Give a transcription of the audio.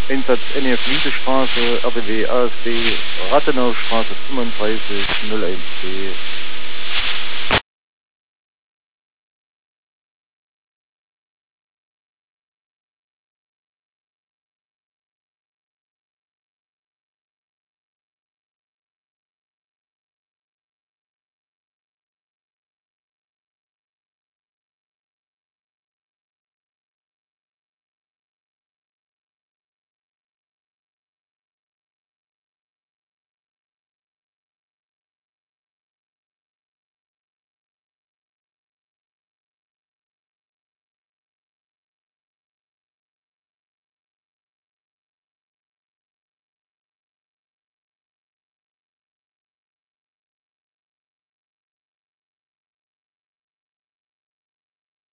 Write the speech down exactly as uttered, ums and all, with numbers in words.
Einsatz N F Liebestraße, R D W A S B, Rathenaustraße fünfunddreißig null eins B.